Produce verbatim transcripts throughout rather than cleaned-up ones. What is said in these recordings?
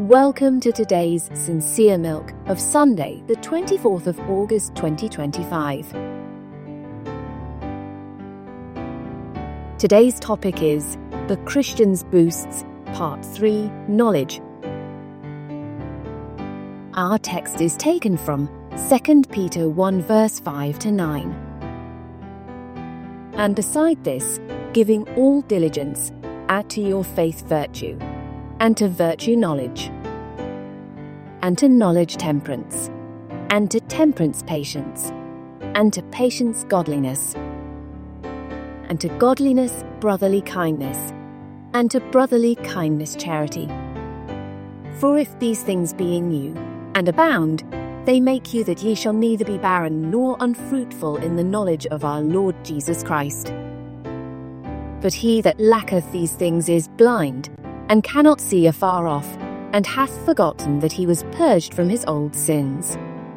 Welcome to today's Sincere Milk of Sunday, the twenty-fourth of August twenty twenty-five. Today's topic is The Christian's Boosts, Part three, Knowledge. Our text is taken from Second Peter one verse five to nine. And beside this, giving all diligence, add to your faith virtue, and to virtue knowledge, and to knowledge temperance, and to temperance patience, and to patience godliness, and to godliness brotherly kindness, and to brotherly kindness charity. For if these things be in you, and abound, they make you that ye shall neither be barren nor unfruitful in the knowledge of our Lord Jesus Christ. But he that lacketh these things is blind, and cannot see afar off, and hath forgotten that he was purged from his old sins.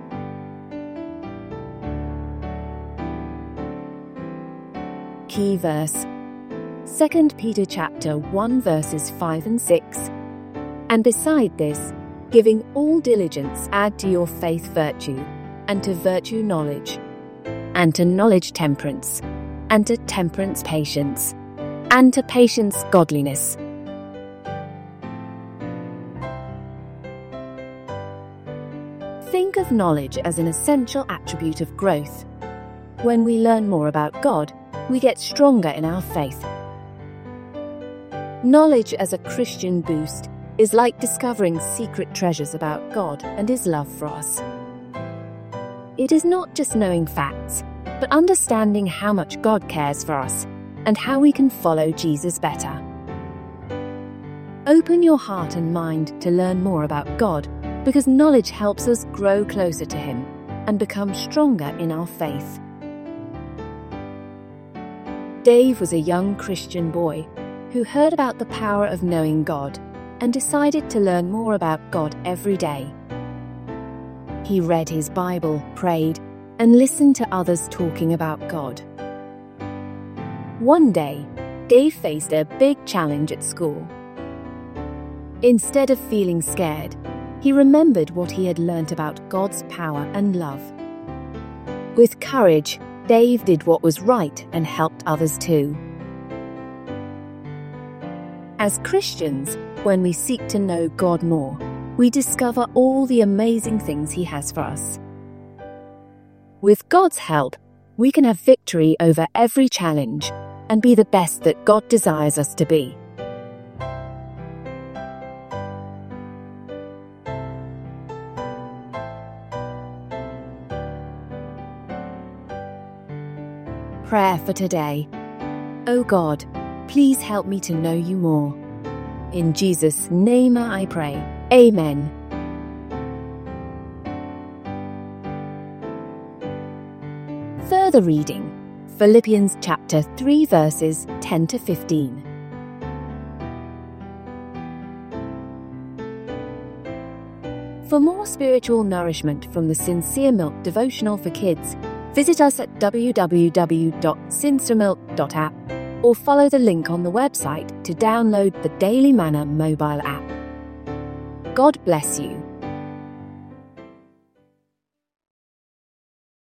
Key verse: Second Peter chapter one verses five and six. And beside this, giving all diligence, add to your faith virtue, and to virtue knowledge, and to knowledge temperance, and to temperance patience, and to patience godliness. Think of knowledge as an essential attribute of growth. When we learn more about God, we get stronger in our faith. Knowledge as a Christian boost is like discovering secret treasures about God and His love for us. It is not just knowing facts, but understanding how much God cares for us and how we can follow Jesus better. Open your heart and mind to learn more about God, because knowledge helps us grow closer to Him and become stronger in our faith. Dave was a young Christian boy who heard about the power of knowing God and decided to learn more about God every day. He read his Bible, prayed, and listened to others talking about God. One day, Dave faced a big challenge at school. Instead of feeling scared, he remembered what he had learnt about God's power and love. With courage, Dave did what was right and helped others too. As Christians, when we seek to know God more, we discover all the amazing things He has for us. With God's help, we can have victory over every challenge and be the best that God desires us to be. Prayer for today. O God, please help me to know You more. In Jesus' name I pray. Amen. Further reading. Philippians chapter three verses ten to fifteen. For more spiritual nourishment from the Sincere Milk devotional for kids, visit us at w w w dot sinceremilk dot app or follow the link on the website to download the Daily Manna mobile app. God bless you.